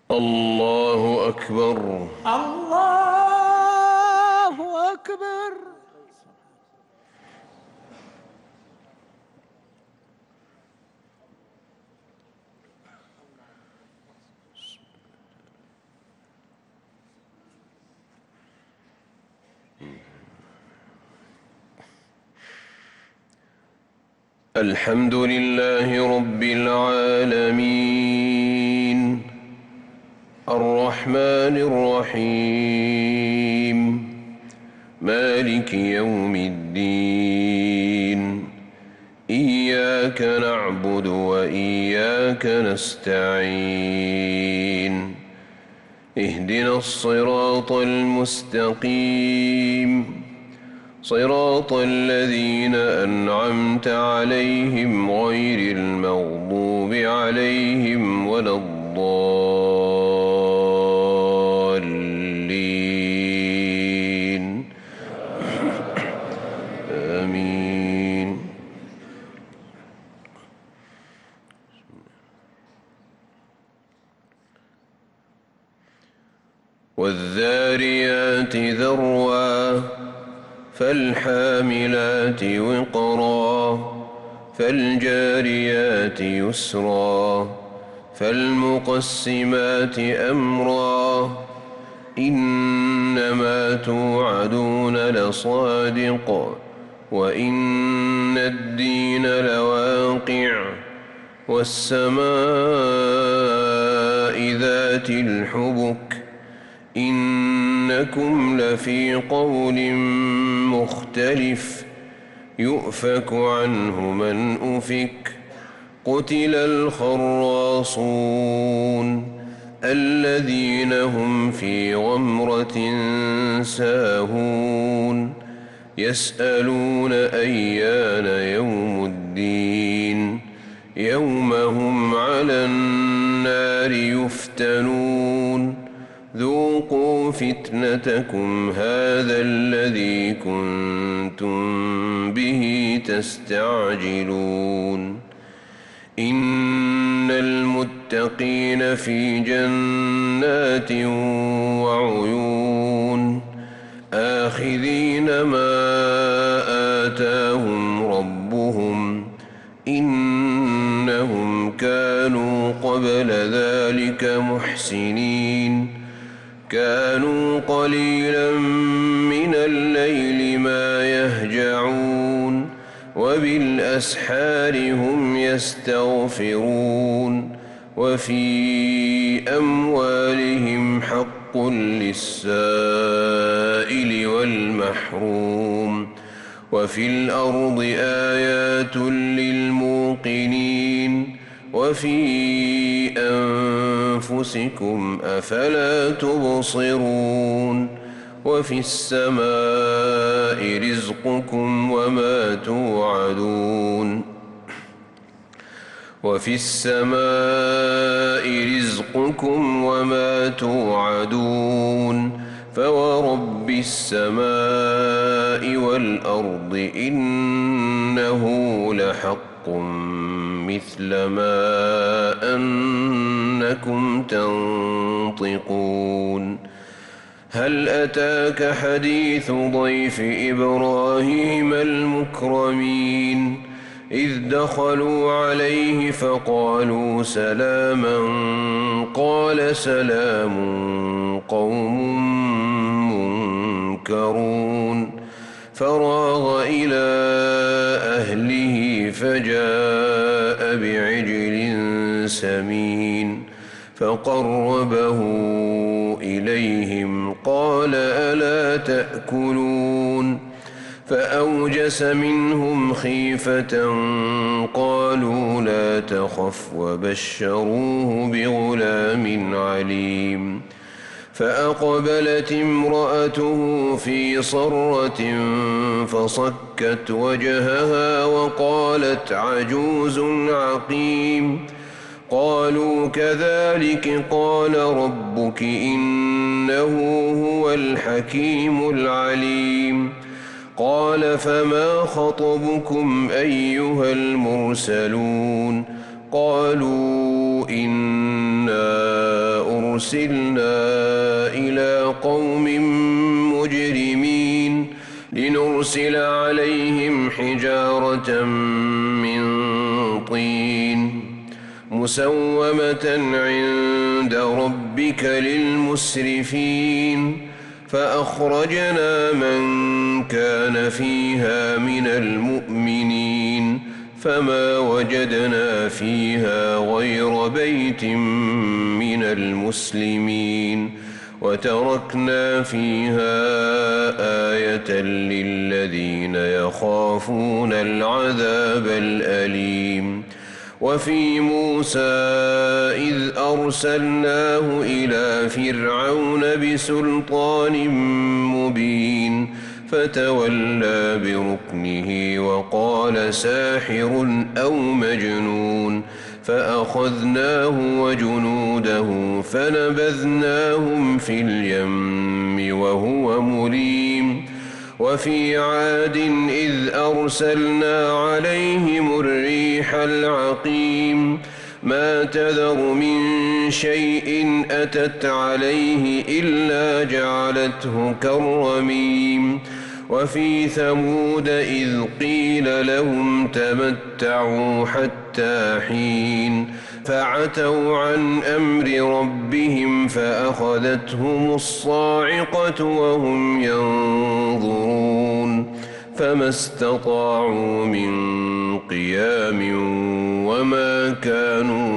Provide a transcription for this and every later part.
الله أكبر. الله أكبر. الحمد لله رب العالمين الرحمن الرحيم مالك يوم الدين إياك نعبد وإياك نستعين اهدنا الصراط المستقيم صراط الذين أنعمت عليهم غير المغضوب عليهم ولا الضالين آمين. والذاريات ذروا فالحاملات وقرا فالجاريات يسرا فالمقسمات أمرا إنما توعدون لصادق وإن الدين لواقع والسماء ذات الحبك إنكم لفي قول مختلف يؤفك عنه من أفك قتل الخراصون الذين هم في غمرة ساهون يسألون أيان يوم الدين يوم هم على النار يفتنون ذوقوا فتنتكم هذا الذي كنتم به تستعجلون إن المتقين في جنات وعيون آخذين ما آتاهم ربهم إنهم كانوا قبل ذلك محسنين كانوا قليلا من الليل ما يهجعون وبالأسحار هم يستغفرون وفي أموالهم حق للسائل والمحروم وفي الأرض آيات للموقنين وفي أنفسكم أفلا تبصرون وفي السماء رزقكم وما توعدون وفي السماء رزقكم وما توعدون فورب السماء والأرض إنه لحق مثل ما أنكم تنطقون هل أتاك حديث ضيف إبراهيم المكرمين إذ دخلوا عليه فقالوا سلاما قال سلام قوم منكرون فراغ إلى أهله فجاء بعجل سمين فقربه إليهم قال ألا تأكلون فأوجس منهم خيفة قالوا لا تخف وبشروه بغلام عليم فأقبلت امرأته في صرة فصكت وجهها وقالت عجوز عقيم قالوا كذلك قال ربك إنه هو الحكيم العليم قال فما خطبكم أيها المرسلون قالوا إنا أرسلنا إلى قوم مجرمين لنرسل عليهم حجارة من طين مسومة عند ربك للمسرفين فأخرجنا من كان فيها من المؤمنين فما وجدنا فيها غير بيت من المسلمين وتركنا فيها آية للذين يخافون العذاب الأليم وفي موسى إذ أرسلناه إلى فرعون بسلطان مبين فتولى بركنه وقال ساحر أو مجنون فأخذناه وجنوده فنبذناهم في اليم وهو مليم وفي عاد إذ أرسلنا عليهم الريح العقيم ما تذر من شيء أتت عليه إلا جعلته كالرميم وفي ثمود إذ قيل لهم تمتعوا حتى حين فعتوا عن أمر ربهم فأخذتهم الصاعقة وهم ينظرون فما استطاعوا من قيام وما كانوا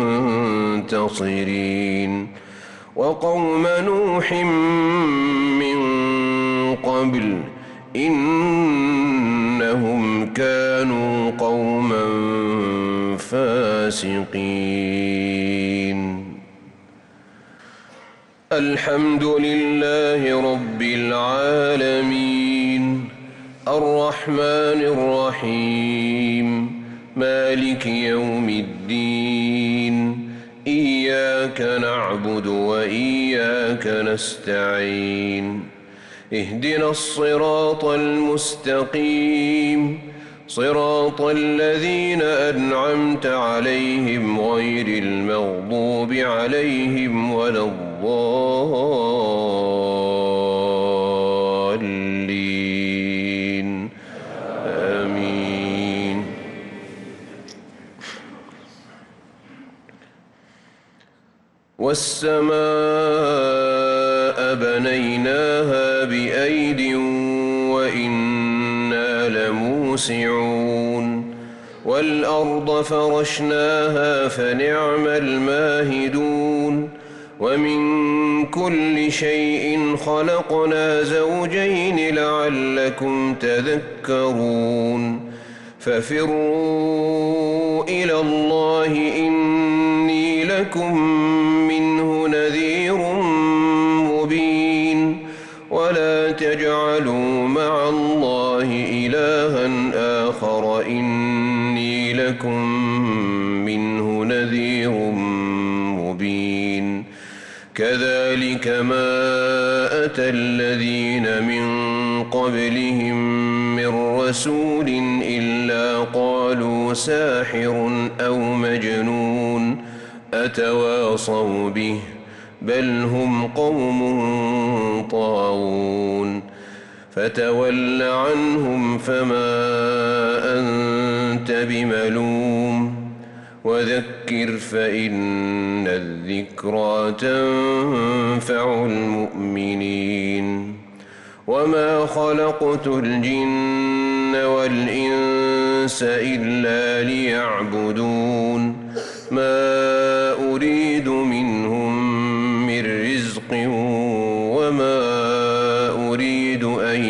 منتصرين وقوم نوح من قبل إنهم كانوا قوما فاسقين الحمد لله رب العالمين الرحمن الرحيم مالك يوم الدين إياك نعبد وإياك نستعين اهدنا الصراط المستقيم صراط الذين أنعمت عليهم غير المغضوب عليهم ولا الضالين آمين والسماء بنيناها بأيد وإنا لموسعون والأرض فرشناها فنعم الماهدون ومن كل شيء خلقنا زوجين لعلكم تذكرون ففروا إلى الله إني لكم منه نذير مبين ولا تجعلوا مع الله إلها آخر إني لكم منه نذير مبين كذلك ما أتى الذين من قبلهم من رسول إلا قالوا ساحر أو مجنون أتواصوا به بل هم قوم طاغون فتول عنهم فما أنت بملوم وذكر فإن الذكرى تنفع المؤمنين وما خلقت الجن والإنس إلا ليعبدون ما أريد منهم من رزق وما أريد أن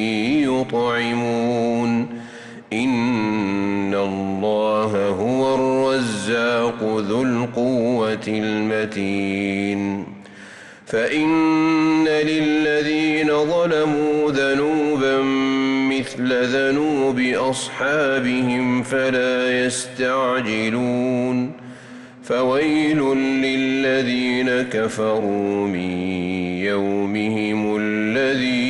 يطعمون إن الله هو الرزاق ذو القوة المتين فإن للذين ظلموا ذنوبا مثل ذنوب أصحابهم فلا يستعجلون فويل للذين كفروا من يومهم الذي